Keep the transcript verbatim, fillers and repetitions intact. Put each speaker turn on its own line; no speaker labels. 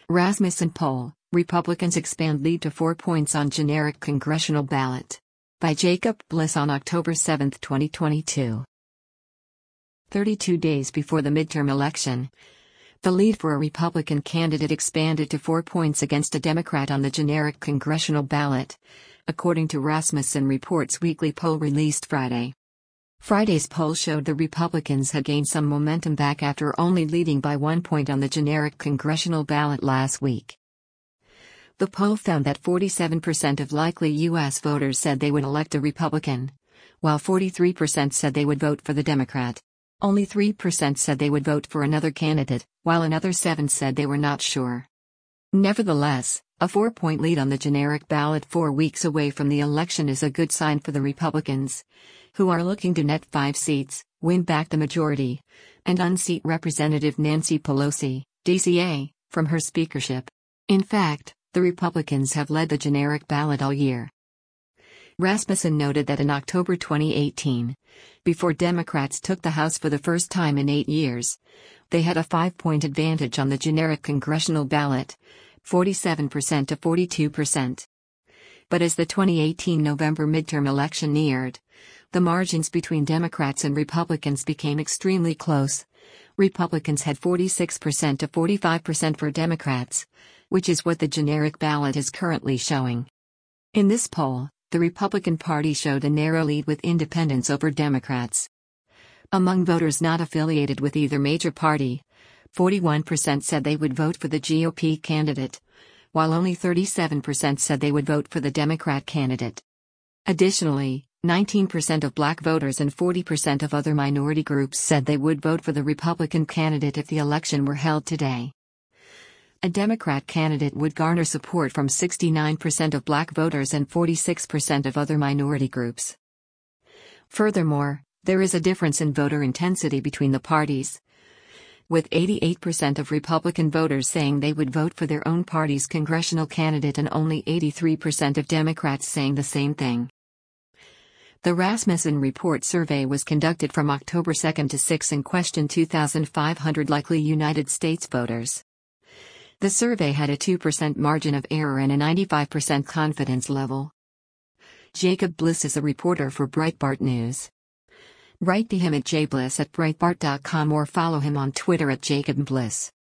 Rasmussen poll, Republicans expand lead to four points on generic congressional ballot. By Jacob Bliss on October seventh, twenty twenty-two. thirty-two days before the midterm election, the lead for a Republican candidate expanded to four points against a Democrat on the generic congressional ballot, according to Rasmussen Report's weekly poll released Friday. Friday's poll showed the Republicans had gained some momentum back after only leading by one point on the generic congressional ballot last week. The poll found that forty-seven percent of likely U S voters said they would elect a Republican, while forty-three percent said they would vote for the Democrat. Only three percent said they would vote for another candidate, while another seven percent said they were not sure. Nevertheless, a four-point lead on the generic ballot four weeks away from the election is a good sign for the Republicans, who are looking to net five seats, win back the majority, and unseat Representative Nancy Pelosi, D C A, from her speakership. In fact, the Republicans have led the generic ballot all year. Rasmussen noted that in October twenty eighteen, before Democrats took the House for the first time in eight years, they had a five-point advantage on the generic congressional ballot, forty-seven percent to forty-two percent. But as the twenty eighteen November midterm election neared, the margins between Democrats and Republicans became extremely close. Republicans had forty-six percent to forty-five percent for Democrats, which is what the generic ballot is currently showing. In this poll, the Republican Party showed a narrow lead with independents over Democrats. Among voters not affiliated with either major party, forty-one percent said they would vote for the G O P candidate, while only thirty-seven percent said they would vote for the Democrat candidate. Additionally, nineteen percent of black voters and forty percent of other minority groups said they would vote for the Republican candidate if the election were held today. A Democrat candidate would garner support from sixty-nine percent of black voters and forty-six percent of other minority groups. Furthermore, there is a difference in voter intensity between the parties, with eighty-eight percent of Republican voters saying they would vote for their own party's congressional candidate and only eighty-three percent of Democrats saying the same thing. The Rasmussen Report survey was conducted from October second to sixth and questioned two thousand five hundred likely United States voters. The survey had a two percent margin of error and a ninety-five percent confidence level. Jacob Bliss is a reporter for Breitbart News. Write to him at jbliss at breitbart dot com or follow him on Twitter at Jacob Bliss.